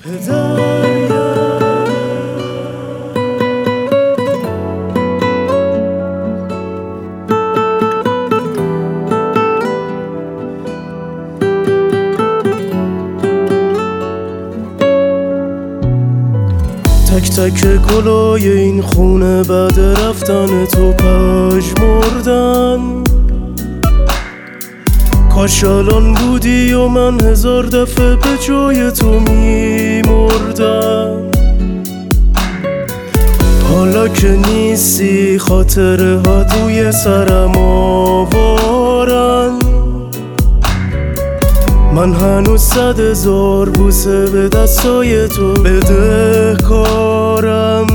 تک تک گلای این خونه بعد رفتن تو پژمردن. کاش الان بودی و من 1000 دفعه به جای تو میمردم. حالا که نیستی خاطره ها توی سرم آوارن. من هنوز 100,000 بوسه به دستای تو بدهکارم.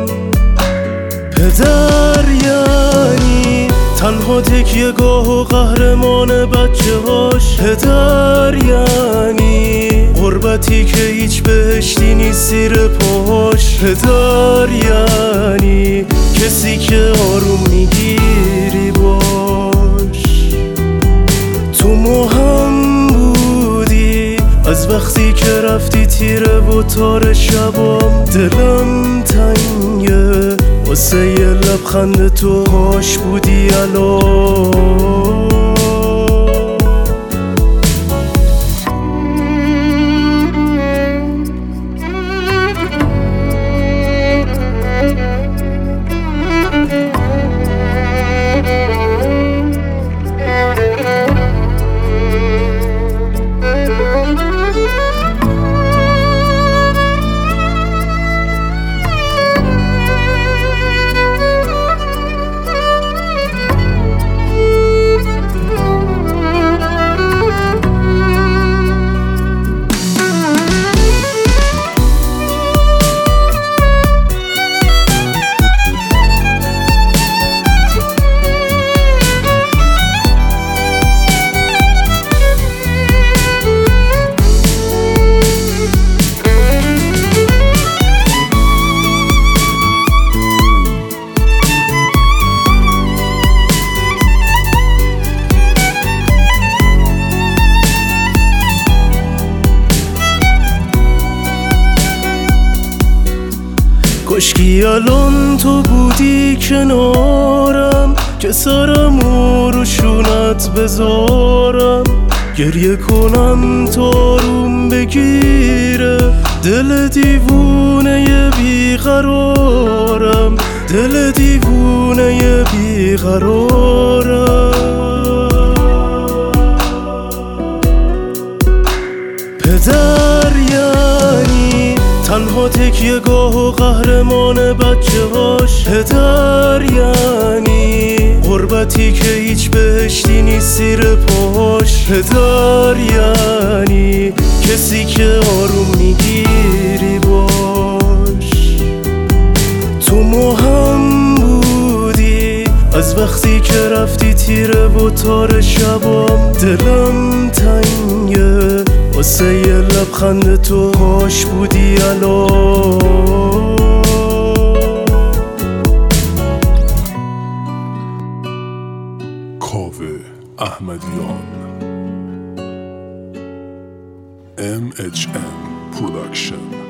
پدر یعنی تنها تکیه‌گاه و قهرمان بچه هاش. پدر یعنی غربتی که هیچ بهشتی نیست زیر پاش. پدر یعنی کسی که آروم میگیری باش. تو مهم بودی از وقتی که رفتی تیره و تار شبام. دلم تنگه واسه یه لبخند تو، کاش بودی الان. کاشکی الان تو بودی کنارم که سرمو رو شونت بذارم. گریه کنم تا آروم بگیره دل دیوونه بیقرارم. دل دیوونه بیقرارم. پدر یعنی تنها تکیه‌گاه و قهرمان بچه هاش. پدر یعنی غربتی که هیچ بهشتی نیست زیر پاش. پدر یعنی کسی که آروم میگیری باش. تو مهم بودی از وقتی که رفتی تیره و تار شبام. دلم تنگه واسه یه لبخند تو، کاش بودی الان. کاوه احمدیان MHM Production.